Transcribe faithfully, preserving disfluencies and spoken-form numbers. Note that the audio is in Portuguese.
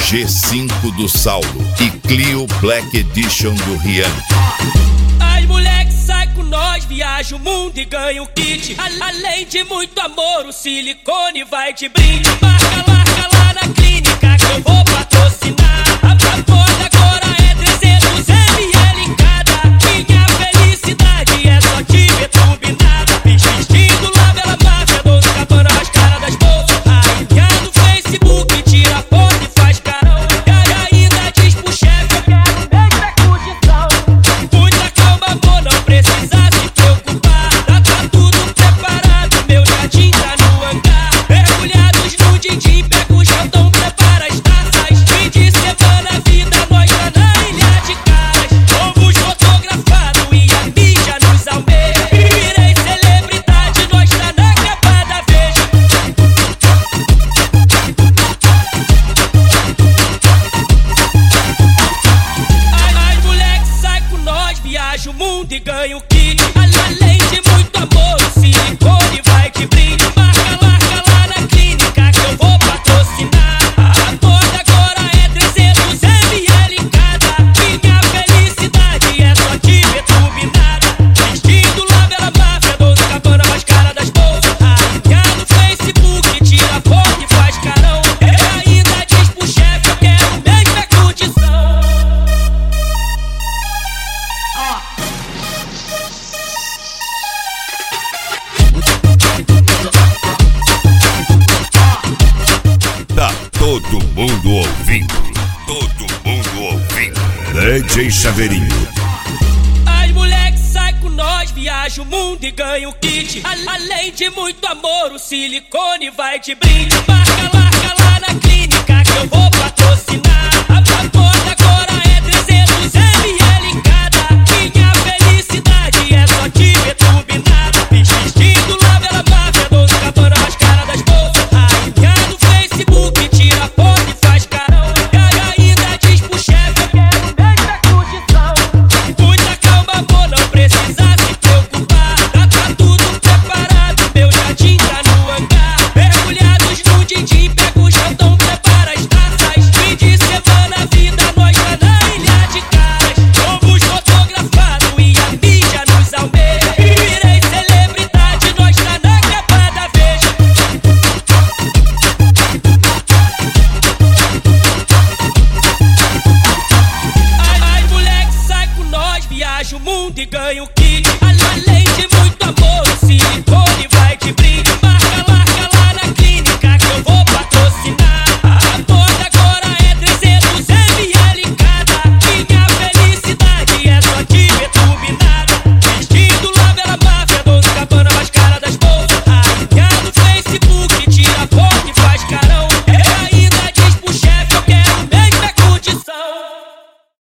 G cinco do Saulo e Clio Black Edition do Rian. As moleque sai com nós, viaja o mundo e ganha o kit. Além de muito amor, o silicone vai de brinde. Marca, marca lá na clínica que eu vou patrocinar. A moda agora é trezentos mililitros em cada. Minha felicidade é só te ver turbinada. Vestido lá pela máfia, doze cabana, as caras das bolsas. Arranhado no Facebook, tira foto e faz carão. E ainda diz pro chefe, eu quero mesmo é condição. Muita calma, amor, não precisa se preocupar. Tá, tá tudo preparado, meu jardim tá no hangar. Mergulhados no din-din, pega o chão, prepara as taças. Fim de semana, vida, nós tá na ilha de caras. Fomos fotografados e a mídia nos almeja. Virei celebridade, nós tá na capa da Veja. As moleque sai com nós, viaja o mundo e ganha o kit. Além de muito amor, o silicone vai de brinde. Marca, marca lá na clínica que eu vou patrocinar. A moda agora é trezentos mililitros em cada. Minha felicidade é só te ver turbinada. Vestido lá pela máfia, doze cabana, mais cara das bolsas. Arranhado no Facebook, tira foto e faz carão. E ainda diz pro chefe, eu quero mesmo é condição. Tá todo mundo ouvindo, todo mundo ouvindo. D J Chaveirinho. As moleque sai com nós, viaja o mundo e ganha o kit. Além de muito amor, o silicone vai de brinde. Marca, marca lá na clínica que eu vou patrocinar. A moda agora é trezentos mililitros em cada. Minha felicidade é só te ver turbinada. Vestido lá pela máfia, doze cabana, as caras das bolsas. Arranhado no Facebook, tira foto e faz carão. E ainda diz pro chefe, eu quero mesmo é condição. Muita calma, amor, não precisa se preocupar. Tá, tá tudo preparado, meu jardim tá no hangar. Mergulhados no din-din, pega o chão, prepara as taças. Fim de semana, vida, nós tá na ilha de caras. Fomos fotografados e a mídia nos almeja. Virei celebridade, nós tá na capa da Veja. As moleque sai com nós, viaja o mundo e ganha o